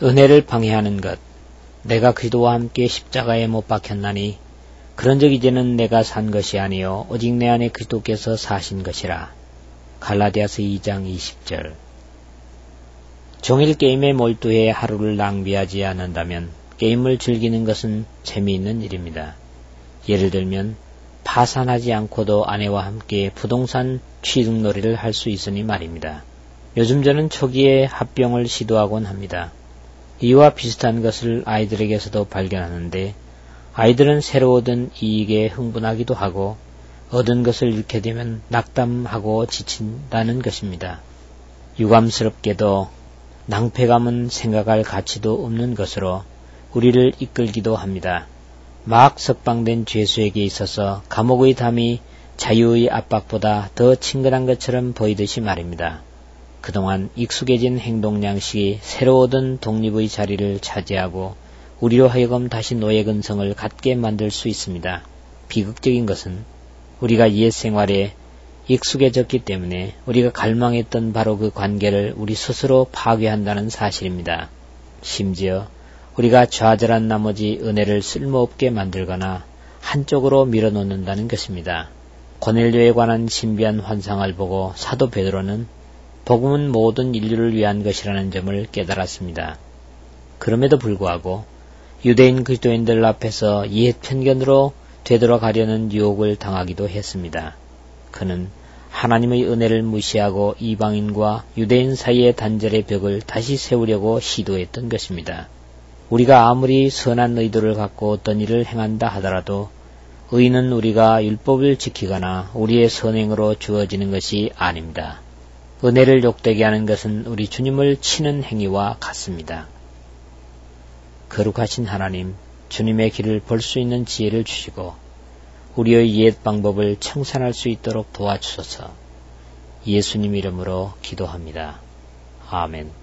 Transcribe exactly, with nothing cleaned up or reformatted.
은혜를 방해하는 것. 내가 그리스도와 함께 십자가에 못 박혔나니 그런즉 이제는 내가 산 것이 아니요 오직 내 안에 그리스도께서 사신 것이라. 갈라디아서 이 장 이십 절. 종일 게임에 몰두해 하루를 낭비하지 않는다면 게임을 즐기는 것은 재미있는 일입니다. 예를 들면 파산하지 않고도 아내와 함께 부동산 취득놀이를 할 수 있으니 말입니다. 요즘 저는 초기에 합병을 시도하곤 합니다. 이와 비슷한 것을 아이들에게서도 발견하는데 아이들은 새로 얻은 이익에 흥분하기도 하고 얻은 것을 잃게 되면 낙담하고 지친다는 것입니다. 유감스럽게도 낭패감은 생각할 가치도 없는 것으로 우리를 이끌기도 합니다. 막 석방된 죄수에게 있어서 감옥의 담이 자유의 압박보다 더 친근한 것처럼 보이듯이 말입니다. 그동안 익숙해진 행동 양식이 새로 얻은 독립의 자리를 차지하고 우리로 하여금 다시 노예 근성을 갖게 만들 수 있습니다. 비극적인 것은 우리가 옛 생활에 익숙해졌기 때문에 우리가 갈망했던 바로 그 관계를 우리 스스로 파괴한다는 사실입니다. 심지어 우리가 좌절한 나머지 은혜를 쓸모없게 만들거나 한쪽으로 밀어놓는다는 것입니다. 고넬료에 관한 신비한 환상을 보고 사도 베드로는 복음은 모든 인류를 위한 것이라는 점을 깨달았습니다. 그럼에도 불구하고 유대인 그리스도인들 앞에서 옛 편견으로 되돌아가려는 유혹을 당하기도 했습니다. 그는 하나님의 은혜를 무시하고 이방인과 유대인 사이의 단절의 벽을 다시 세우려고 시도했던 것입니다. 우리가 아무리 선한 의도를 갖고 어떤 일을 행한다 하더라도 의는 우리가 율법을 지키거나 우리의 선행으로 주어지는 것이 아닙니다. 은혜를 욕되게 하는 것은 우리 주님을 치는 행위와 같습니다. 거룩하신 하나님, 주님의 길을 볼 수 있는 지혜를 주시고 우리의 옛 방법을 청산할 수 있도록 도와주소서. 예수님 이름으로 기도합니다. 아멘.